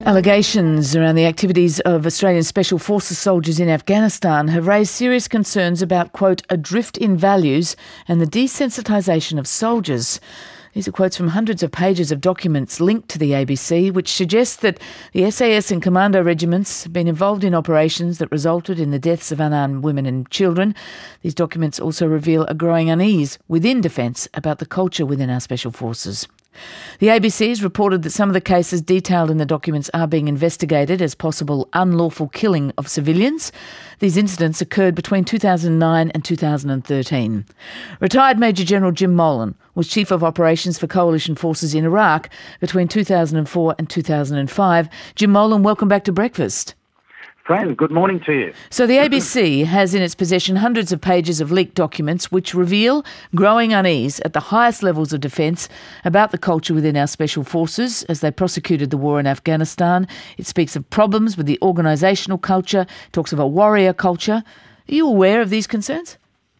Allegations around the activities of Australian Special Forces soldiers in Afghanistan have raised serious concerns about, quote, a drift in values and the desensitisation of soldiers. These are quotes from hundreds of pages of documents linked to the ABC, which suggest that the SAS and commando regiments have been involved in operations that resulted in the deaths of unarmed women and children. These documents also reveal a growing unease within Defence about the culture within our Special Forces. The ABC has reported that some of the cases detailed in the documents are being investigated as possible unlawful killing of civilians. These incidents occurred between 2009 and 2013. Retired Major General Jim Molan was Chief of Operations for Coalition Forces in Iraq between 2004 and 2005. Jim Molan, welcome back to Breakfast. Fran, good morning to you. So the ABC has in its possession hundreds of pages of leaked documents which reveal growing unease at the highest levels of defence about the culture within our Special Forces as they prosecuted the war in Afghanistan. It speaks of problems with the organisational culture, talks of a warrior culture. Are you aware of these concerns?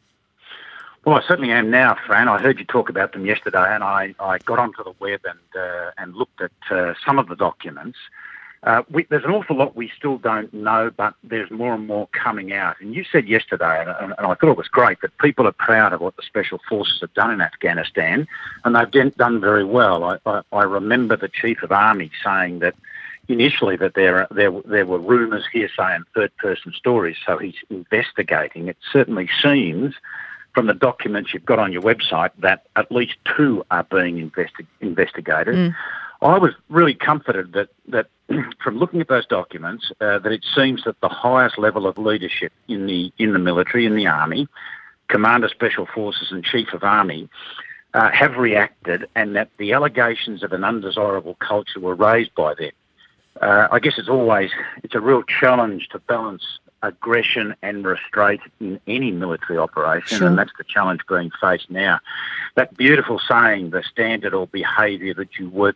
Well, I certainly am now, Fran. I heard you talk about them yesterday, and I got onto the web and looked at some of the documents. There's an awful lot we still don't know, but there's more and more coming out. And you said yesterday, and I thought it was great, that people are proud of what the Special Forces have done in Afghanistan, and they've done very well. I remember the Chief of Army saying that initially that there were rumours, hearsay and third-person stories, so he's investigating. It certainly seems from the documents you've got on your website that at least two are being investigated. I was really comforted that from looking at those documents, that it seems that the highest level of leadership in the military, in the Army, Commander Special Forces and Chief of Army, have reacted, and that the allegations of an undesirable culture were raised by them. I guess it's a real challenge to balance aggression and restraint in any military operation, Sure. And that's the challenge being faced now. That beautiful saying, the standard or behaviour that you walk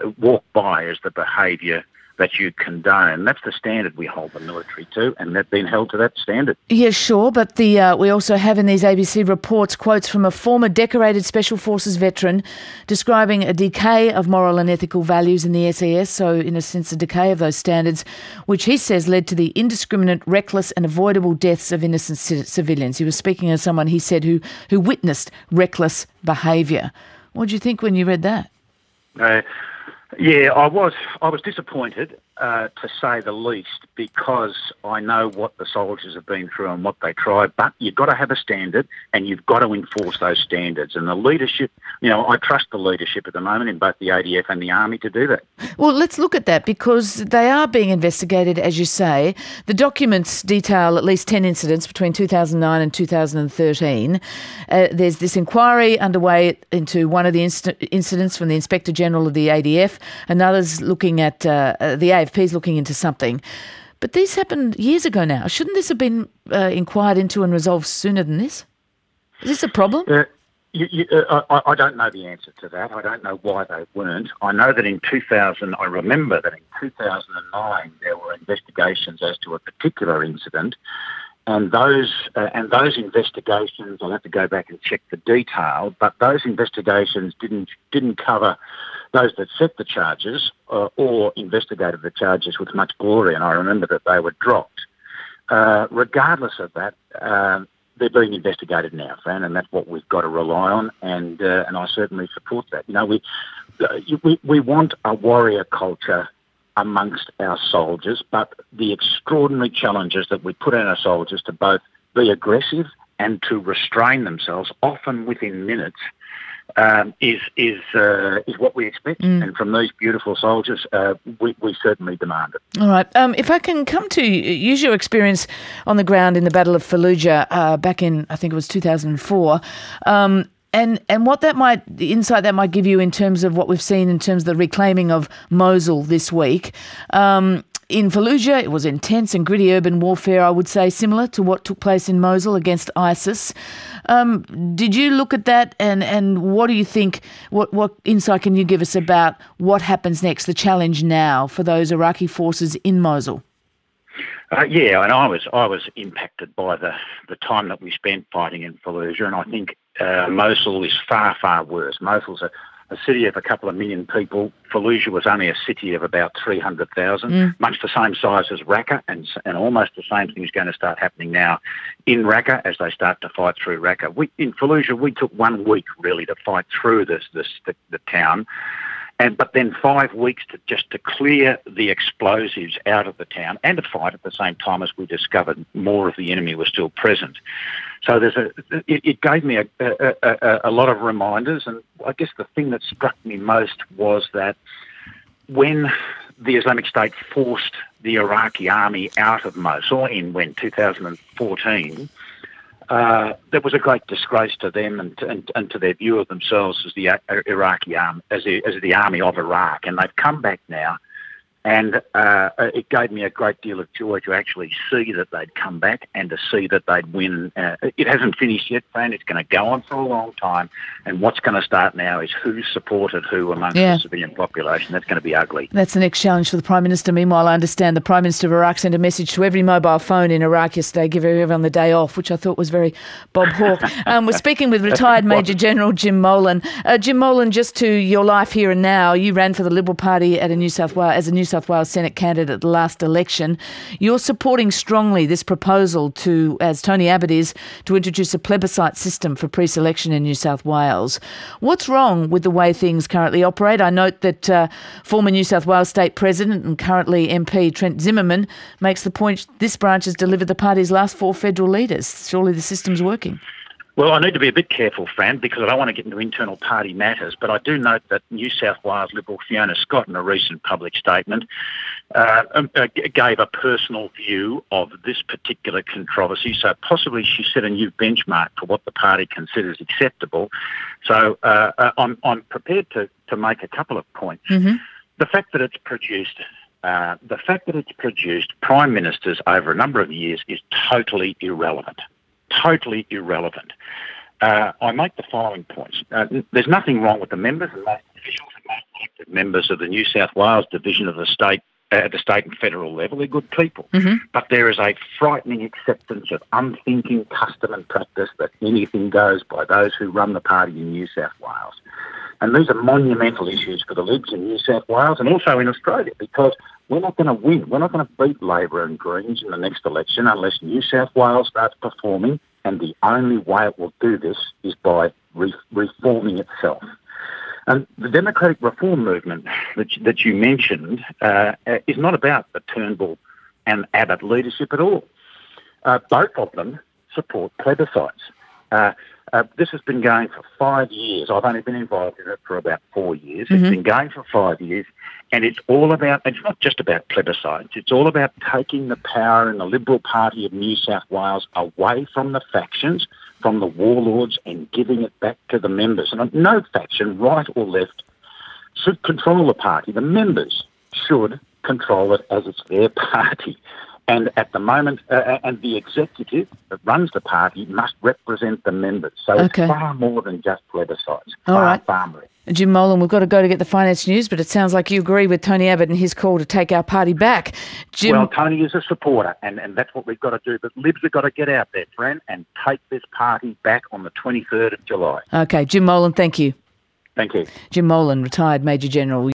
by is the behaviour that you condone. That's the standard we hold the military to, and they've been held to that standard. Yeah, sure, but we also have in these ABC reports quotes from a former decorated Special Forces veteran describing a decay of moral and ethical values in the SAS, so in a sense a decay of those standards, which he says led to the indiscriminate, reckless and avoidable deaths of innocent civilians. He was speaking as someone, he said, who witnessed reckless behaviour. What did you think when you read that? Yeah, I was disappointed, to say the least, because I know what the soldiers have been through and what they tried, but you've got to have a standard and you've got to enforce those standards. And the leadership, I trust the leadership at the moment in both the ADF and the Army to do that. Well, let's look at that because they are being investigated, as you say. The documents detail at least 10 incidents between 2009 and 2013. There's this inquiry underway into one of the incidents from the Inspector General of the ADF. Another's looking at the AFP's looking into something. But these happened years ago now. Shouldn't this have been inquired into and resolved sooner than this? Is this a problem? I don't know the answer to that. I don't know why they weren't. I know that I remember that in 2009 there were investigations as to a particular incident, and those investigations, I'll have to go back and check the detail, but those investigations didn't cover those that set the charges or investigated the charges with much glory, and I remember that they were dropped. Regardless of that, they're being investigated now, Fran, and that's what we've got to rely on, and I certainly support that. We want a warrior culture amongst our soldiers, but the extraordinary challenges that we put on our soldiers to both be aggressive and to restrain themselves, often within minutes, is what we expect. And from these beautiful soldiers, we certainly demand it. All right. If I can come to use your experience on the ground in the Battle of Fallujah back in, I think it was 2004, and what the insight that might give you in terms of what we've seen in terms of the reclaiming of Mosul this week. In Fallujah, it was intense and gritty urban warfare, I would say, similar to what took place in Mosul against ISIS. Did you look at that and what do you think, what insight can you give us about what happens next, the challenge now for those Iraqi forces in Mosul? Yeah, and I was impacted by the time that we spent fighting in Fallujah, and I think Mosul is far, far worse. Mosul's a city of a couple of million people. Fallujah was only a city of about 300,000, much the same size as Raqqa, and almost the same thing is going to start happening now in Raqqa as they start to fight through Raqqa. In Fallujah, we took 1 week really to fight through the town. But then 5 weeks to clear the explosives out of the town and to fight at the same time as we discovered more of the enemy was still present. So it gave me a lot of reminders, and I guess the thing that struck me most was that when the Islamic State forced the Iraqi army out of Mosul in 2014, there was a great disgrace to them and to their view of themselves as the Iraqi army, as the army of Iraq, and they've come back now. And it gave me a great deal of joy to actually see that they'd come back and to see that they'd win. It hasn't finished yet, Fran. It's going to go on for a long time. And what's going to start now is who supported who amongst the civilian population. That's going to be ugly. That's the next challenge for the Prime Minister. Meanwhile, I understand the Prime Minister of Iraq sent a message to every mobile phone in Iraq yesterday, give everyone the day off, which I thought was very Bob Hawke. We're speaking with retired Major General Jim Molan. Jim Molan, just to your life here and now, you ran for the Liberal Party as a New South Wales Senate candidate at the last election. You're supporting strongly this proposal to, as Tony Abbott is, to introduce a plebiscite system for pre-selection in New South Wales. What's wrong with the way things currently operate? I note that former New South Wales State President and currently MP Trent Zimmerman makes the point this branch has delivered the party's last 4 federal leaders. Surely the system's working. Well, I need to be a bit careful, Fran, because I don't want to get into internal party matters, but I do note that New South Wales Liberal Fiona Scott, in a recent public statement, gave a personal view of this particular controversy. So possibly she set a new benchmark for what the party considers acceptable. So I'm prepared to make a couple of points. Mm-hmm. The fact that it's produced prime ministers over a number of years is totally irrelevant. Totally irrelevant. I make the following points. There's nothing wrong with the members and most officials and most elected members of the New South Wales division of the state at the state and federal level. They're good people. Mm-hmm. But there is a frightening acceptance of unthinking custom and practice that anything goes by those who run the party in New South Wales. And these are monumental issues for the Libs in New South Wales and also in Australia, because we're not going to win. We're not going to beat Labor and Greens in the next election unless New South Wales starts performing, and the only way it will do this is by reforming itself. And the democratic reform movement that you mentioned is not about the Turnbull and Abbott leadership at all. Both of them support plebiscites. This has been going for 5 years. I've only been involved in it for about 4 years. Mm-hmm. It's been going for 5 years, and it's not just about plebiscites. It's all about taking the power in the Liberal Party of New South Wales away from the factions, from the warlords, and giving it back to the members. And no faction, right or left, should control the party. The members should control it as it's their party. And at the moment, and the executive that runs the party must represent the members. So It's far more than just plebiscites. Far more. Jim Molan, we've got to go to get the finance news, but it sounds like you agree with Tony Abbott and his call to take our party back. Jim... Well, Tony is a supporter, and that's what we've got to do. But Libs have got to get out there, friend, and take this party back on the 23rd of July. Okay, Jim Molan, thank you. Thank you. Jim Molan, retired Major General.